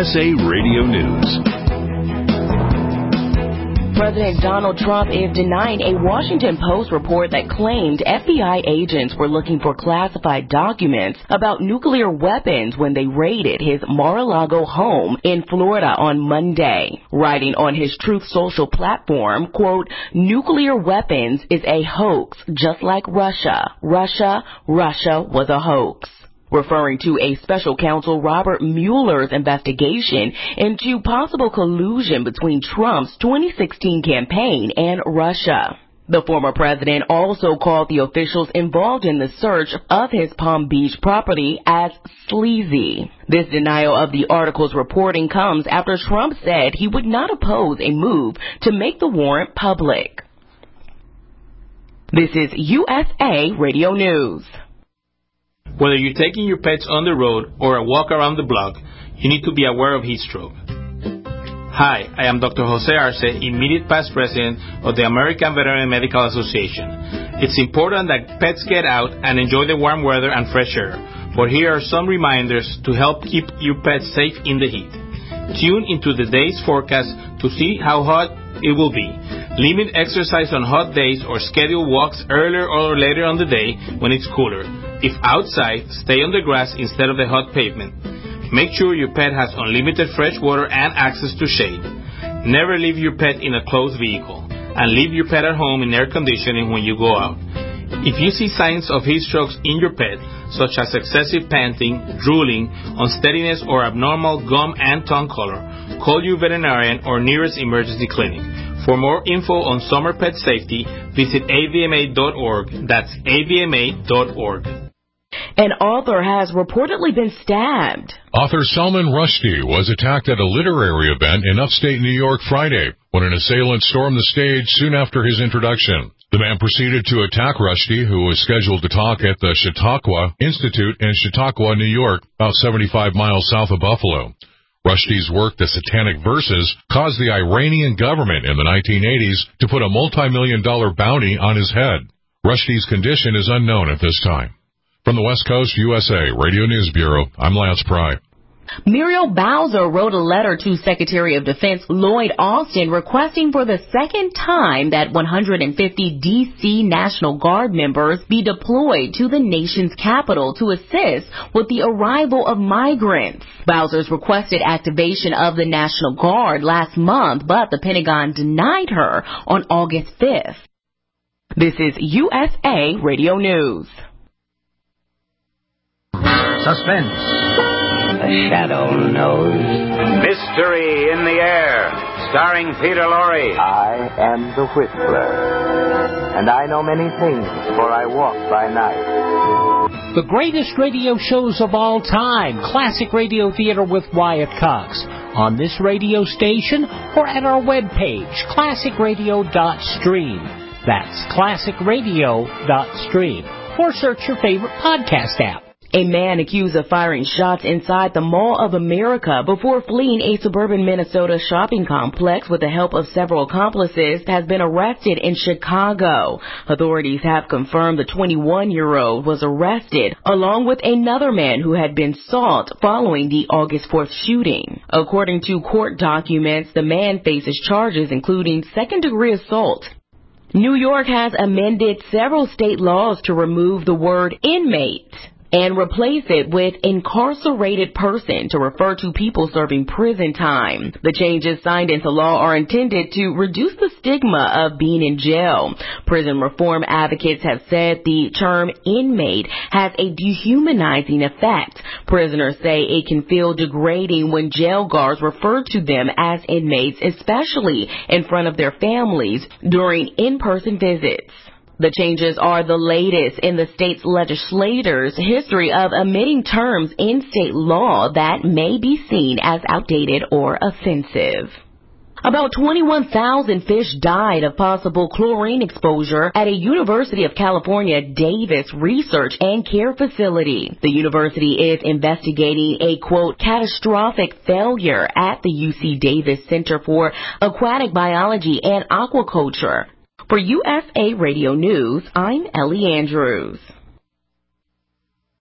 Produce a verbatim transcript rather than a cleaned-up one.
S A Radio News. President Donald Trump is denying a Washington Post report that claimed F B I agents were looking for classified documents about nuclear weapons when they raided his Mar-a-Lago home in Florida on Monday. Writing on his Truth Social platform, quote, "Nuclear weapons is a hoax, just like Russia. Russia, Russia was a hoax." Referring to a special counsel Robert Mueller's investigation into possible collusion between Trump's twenty sixteen campaign and Russia. The former president also called the officials involved in the search of his Palm Beach property as sleazy. This denial of the article's reporting comes after Trump said he would not oppose a move to make the warrant public. This is U S A Radio News. Whether you're taking your pets on the road or a walk around the block, you need to be aware of heat stroke. Hi, I am Doctor Jose Arce, immediate past president of the American Veterinary Medical Association. It's important that pets get out and enjoy the warm weather and fresh air, but here are some reminders to help keep your pets safe in the heat. Tune into the day's forecast to see how hot it will be. Limit exercise on hot days or schedule walks earlier or later on the day when it's cooler. If outside, stay on the grass instead of the hot pavement. Make sure your pet has unlimited fresh water and access to shade. Never leave your pet in a closed vehicle, and leave your pet at home in air conditioning when you go out. If you see signs of heat strokes in your pet, such as excessive panting, drooling, unsteadiness, or abnormal gum and tongue color, call your veterinarian or nearest emergency clinic. For more info on summer pet safety, visit A V M A dot org. That's A V M A dot org. An author has reportedly been stabbed. Author Salman Rushdie was attacked at a literary event in upstate New York Friday when an assailant stormed the stage soon after his introduction. The man proceeded to attack Rushdie, who was scheduled to talk at the Chautauqua Institute in Chautauqua, New York, about seventy-five miles south of Buffalo. Rushdie's work, The Satanic Verses, caused the Iranian government in the nineteen eighties to put a multi-million dollar bounty on his head. Rushdie's condition is unknown at this time. From the West Coast, U S A Radio News Bureau, I'm Lance Pry. Muriel Bowser wrote a letter to Secretary of Defense Lloyd Austin requesting for the second time that one hundred fifty D C National Guard members be deployed to the nation's capital to assist with the arrival of migrants. Bowser's requested activation of the National Guard last month, but the Pentagon denied her on August fifth. This is U S A Radio News. Suspense. The shadow knows. Mystery in the Air, starring Peter Lorre. I am the Whistler, and I know many things, for I walk by night. The greatest radio shows of all time, Classic Radio Theater with Wyatt Cox, on this radio station or at our webpage, classic radio dot stream. That's classic radio dot stream. Or search your favorite podcast app. A man accused of firing shots inside the Mall of America before fleeing a suburban Minnesota shopping complex with the help of several accomplices has been arrested in Chicago. Authorities have confirmed the twenty-one-year-old was arrested along with another man who had been sought following the August fourth shooting. According to court documents, the man faces charges including second-degree assault. New York has amended several state laws to remove the word inmate and replace it with incarcerated person to refer to people serving prison time. The changes signed into law are intended to reduce the stigma of being in jail. Prison reform advocates have said the term inmate has a dehumanizing effect. Prisoners say it can feel degrading when jail guards refer to them as inmates, especially in front of their families during in-person visits. The changes are the latest in the state's legislators' history of omitting terms in state law that may be seen as outdated or offensive. About twenty-one thousand fish died of possible chlorine exposure at a University of California Davis research and care facility. The university is investigating a, quote, catastrophic failure at the U C Davis Center for Aquatic Biology and Aquaculture. For U S A Radio News, I'm Ellie Andrews.